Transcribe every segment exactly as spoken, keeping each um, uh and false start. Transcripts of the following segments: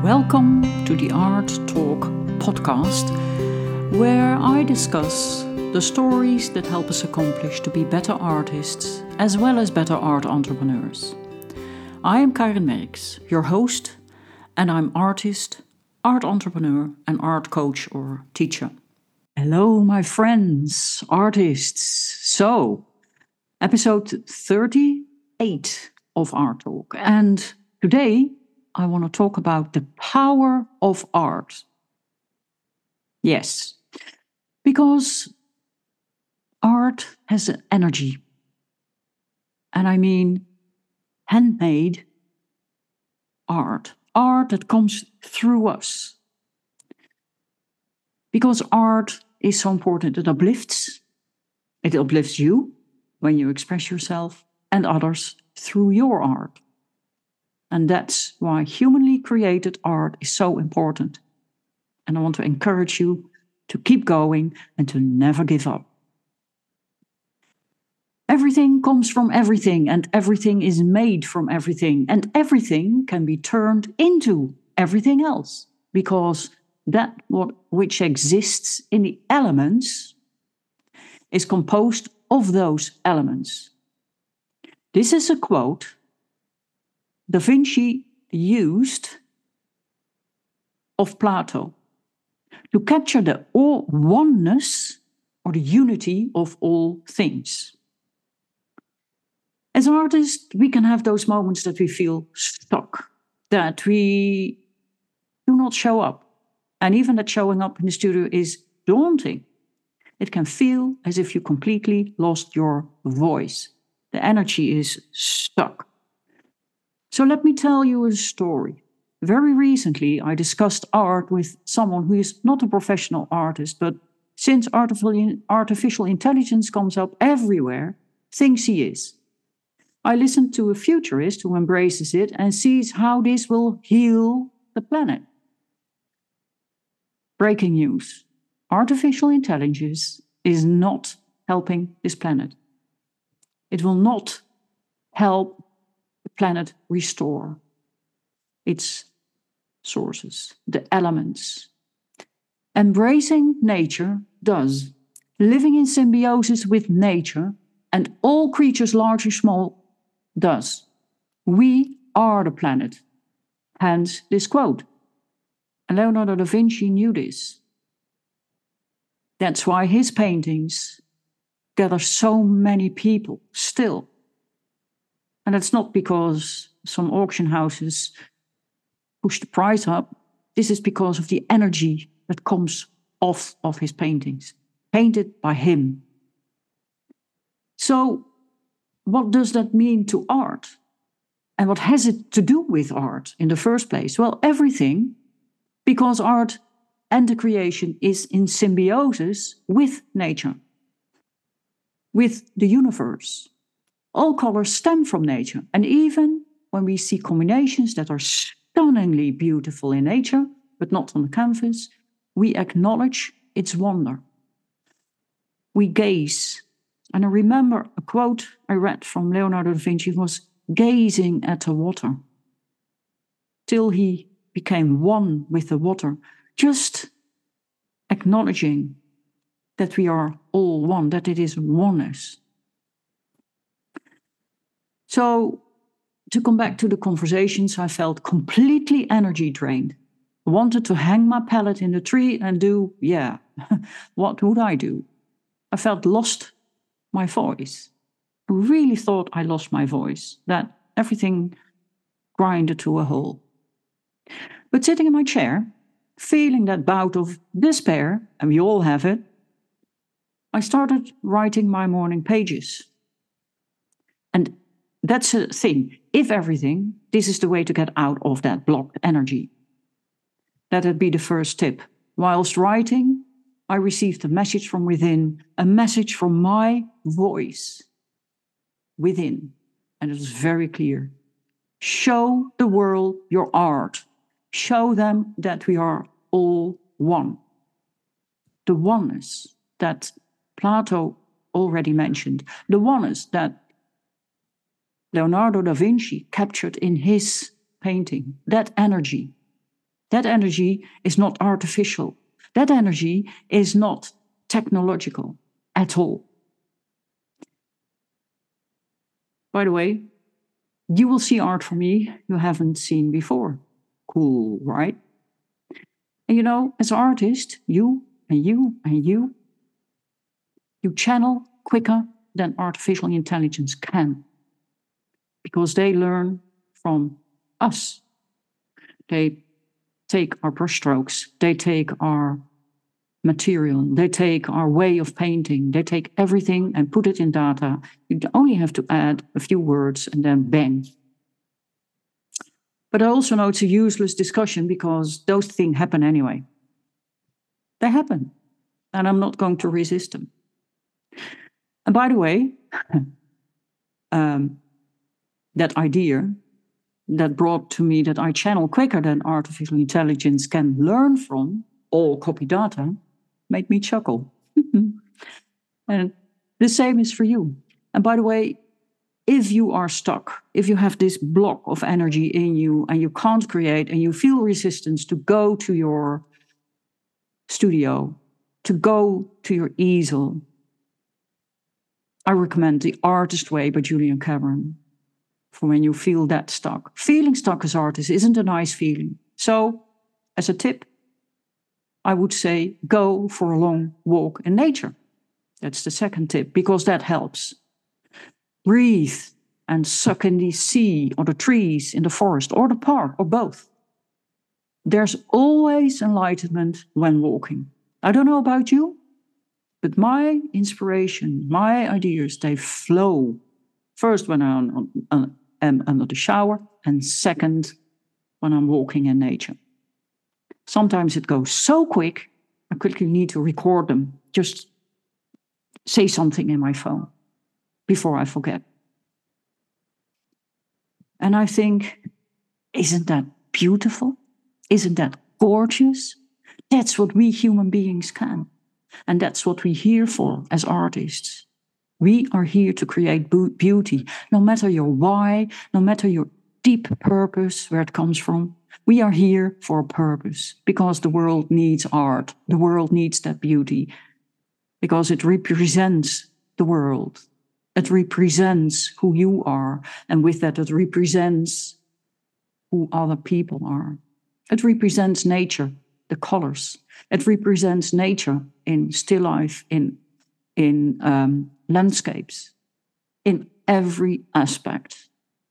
Welcome to the Art Talk podcast, where I discuss the stories that help us accomplish to be better artists as well as better art entrepreneurs. I am Karin Merks, your host, and I'm artist, art entrepreneur, and art coach or teacher. Hello, my friends, artists. So, episode thirty-eight of Art Talk, and today I want to talk about the power of art. Yes, because art has an energy. And I mean handmade art. Art that comes through us. Because art is so important. It uplifts. It uplifts you when you express yourself and others through your art. And that's why humanly created art is so important. And I want to encourage you to keep going and to never give up. Everything comes from everything, and everything is made from everything, and everything can be turned into everything else, because that what which exists in the elements is composed of those elements. This is a quote Da Vinci used of Plato to capture the all oneness or the unity of all things. As artists, we can have those moments that we feel stuck, that we do not show up. And even that showing up in the studio is daunting. It can feel as if you completely lost your voice. The energy is stuck. So let me tell you a story. Very recently, I discussed art with someone who is not a professional artist, but since artificial intelligence comes up everywhere, thinks he is. I listened to a futurist who embraces it and sees how this will heal the planet. Breaking news. Artificial intelligence is not helping this planet. It will not help the planet restore its sources, the elements. Embracing nature does. Living in symbiosis with nature and all creatures large or small does. We are the planet. Hence this quote. And Leonardo da Vinci knew this. That's why his paintings gather so many people still. And that's not because some auction houses push the price up. This is because of the energy that comes off of his paintings, painted by him. So, what does that mean to art? And what has it to do with art in the first place? Well, everything, because art and the creation is in symbiosis with nature, with the universe. All colors stem from nature, and even when we see combinations that are stunningly beautiful in nature, but not on the canvas, we acknowledge its wonder. We gaze, and I remember a quote I read from Leonardo da Vinci was gazing at the water, till he became one with the water, just acknowledging that we are all one, that it is oneness. So, to come back to the conversations, I felt completely energy drained. I wanted to hang my palette in the tree and do, yeah, what would I do? I felt lost my voice. I really thought I lost my voice, that everything grinded to a halt. But sitting in my chair, feeling that bout of despair, and we all have it, I started writing my morning pages. And that's a thing. If everything, this is the way to get out of that blocked energy. Let it be the first tip. Whilst writing, I received a message from within, a message from my voice within. And it was very clear. Show the world your art. Show them that we are all one. The oneness that Plato already mentioned. The oneness that Leonardo da Vinci captured in his painting, that energy. That energy is not artificial. That energy is not technological at all. By the way, you will see art from me you haven't seen before. Cool, right? And you know, as an artist, you and you and you, you channel quicker than artificial intelligence can. Because they learn from us. They take our brushstrokes, they take our material, they take our way of painting, they take everything and put it in data. You only have to add a few words and then bang. But I also know it's a useless discussion because those things happen anyway. They happen, and I'm not going to resist them. And by the way, um, that idea that brought to me that I channel quicker than artificial intelligence can learn from all copy data made me chuckle. And the same is for you. And by the way, if you are stuck, if you have this block of energy in you and you can't create and you feel resistance to go to your studio, to go to your easel, I recommend The Artist Way by Julian Cameron for when you feel that stuck. Feeling stuck as artist isn't a nice feeling. So, as a tip, I would say go for a long walk in nature. That's the second tip, because that helps. Breathe and suck in the sea or the trees in the forest or the park or both. There's always enlightenment when walking. I don't know about you, but my inspiration, my ideas, they flow. First when I'm, I'm under the shower, and second when I'm walking in nature. Sometimes it goes so quick, I quickly need to record them. Just say something in my phone before I forget. And I think, isn't that beautiful? Isn't that gorgeous? That's what we human beings can. And that's what we're here for as artists. We are here to create beauty, no matter your why, no matter your deep purpose, where it comes from. We are here for a purpose, because the world needs art. The world needs that beauty, because it represents the world. It represents who you are, and with that it represents who other people are. It represents nature, the colors. It represents nature in still life, in, in um, landscapes, in every aspect.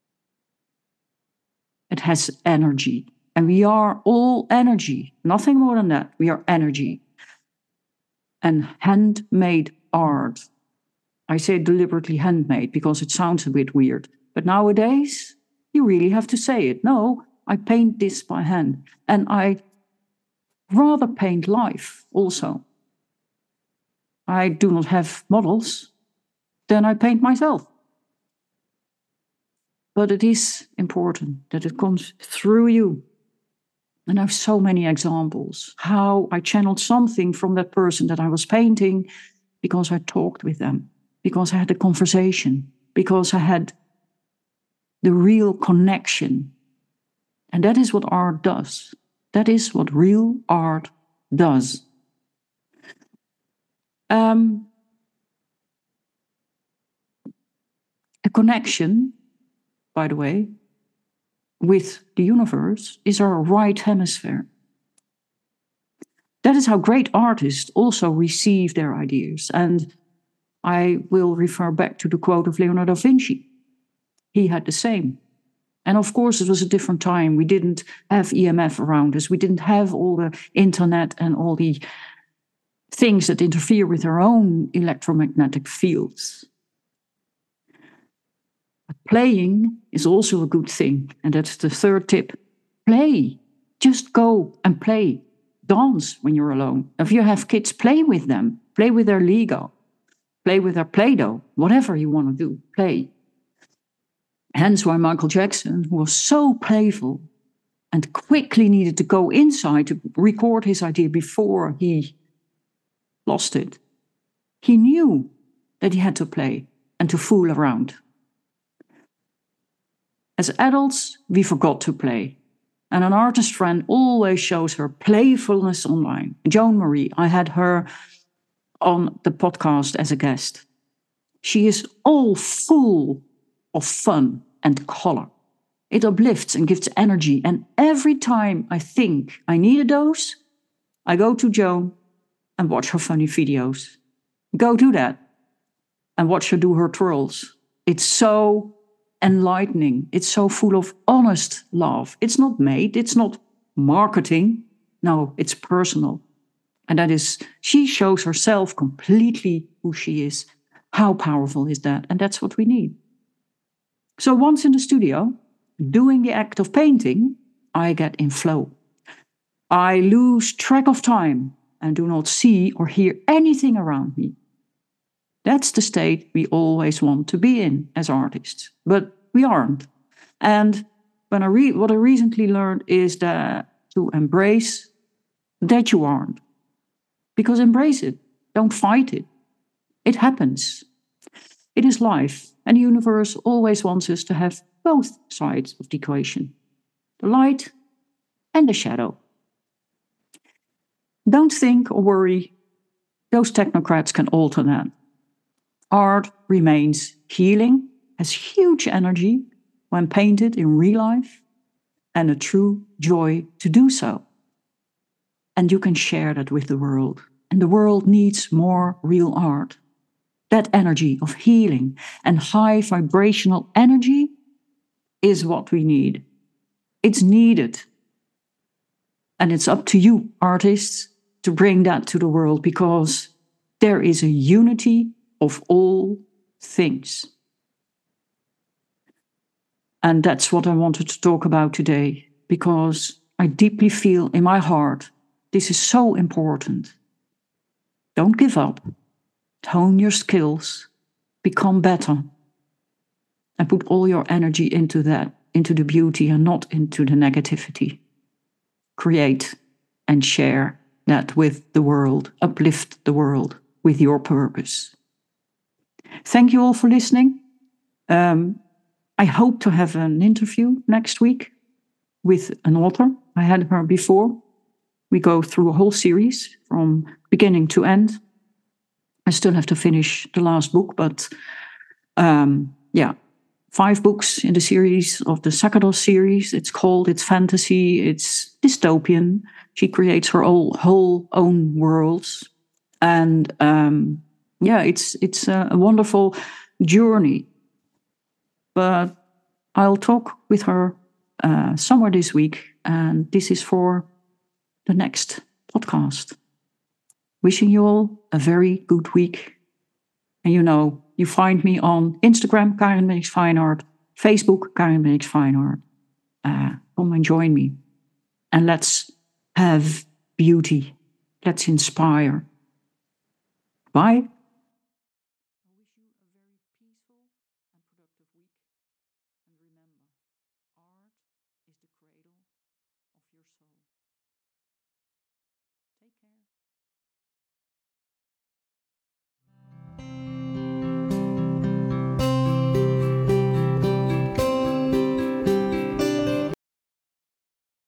It has energy, and we are all energy, nothing more than that. We are energy. And handmade art, I say deliberately handmade because it sounds a bit weird, but nowadays you really have to say it. No, I paint this by hand, and I rather paint life also. I do not have models, then I paint myself. But it is important that it comes through you. And I have so many examples how I channeled something from that person that I was painting because I talked with them, because I had a conversation, because I had the real connection. And that is what art does. That is what real art does. Um, a connection, by the way, with the universe is our right hemisphere. That is how great artists also receive their ideas. And I will refer back to the quote of Leonardo da Vinci. He had the same. And of course, it was a different time. We didn't have E M F around us. We didn't have all the internet and all the things that interfere with our own electromagnetic fields. But playing is also a good thing. And that's the third tip. Play. Just go and play. Dance when you're alone. If you have kids, play with them. Play with their Lego. Play with their Play-Doh. Whatever you want to do, play. Hence why Michael Jackson, who was so playful and quickly needed to go inside to record his idea before he lost it, he knew that he had to play and to fool around. As adults, we forgot to play. And an artist friend always shows her playfulness online. Joan Marie, I had her on the podcast as a guest. She is all full of fun and color. It uplifts and gives energy. And every time I think I need a dose, I go to Joan and watch her funny videos. Go do that and watch her do her twirls. It's so enlightening. It's so full of honest love. It's not made. It's not marketing. No, it's personal. And that is, she shows herself completely who she is. How powerful is that? And that's what we need. So once in the studio, doing the act of painting, I get in flow. I lose track of time and do not see or hear anything around me. That's the state we always want to be in as artists, but we aren't. And when I re- what I recently learned is that to embrace that you aren't. Because embrace it, don't fight it. It happens. It is life, and the universe always wants us to have both sides of the equation, the light and the shadow. Don't think or worry, those technocrats can alter that. Art remains healing, has huge energy when painted in real life, and a true joy to do so. And you can share that with the world. And the world needs more real art. That energy of healing and high vibrational energy is what we need. It's needed. And it's up to you, artists, to bring that to the world, because there is a unity of all things. And that's what I wanted to talk about today, because I deeply feel in my heart this is so important. Don't give up. Hone your skills. Become better. And put all your energy into that, into the beauty and not into the negativity. Create and share that with the world. Uplift the world with your purpose. Thank you all for listening. Um, I hope to have an interview next week with an author. I had her before. We go through a whole series from beginning to end. I still have to finish the last book, but um, yeah, five books in the series of the Sakados series. It's called, it's fantasy, it's dystopian. She creates her whole, whole own worlds. And um, yeah, it's it's a, a wonderful journey. But I'll talk with her uh, somewhere this week, and this is for the next podcast. Wishing you all a very good week. And you know, you find me on Instagram, Karin Makes Fine Art, Facebook, Karin Makes Fine Art. Uh, come and join me. And let's have beauty. Let's inspire. Bye.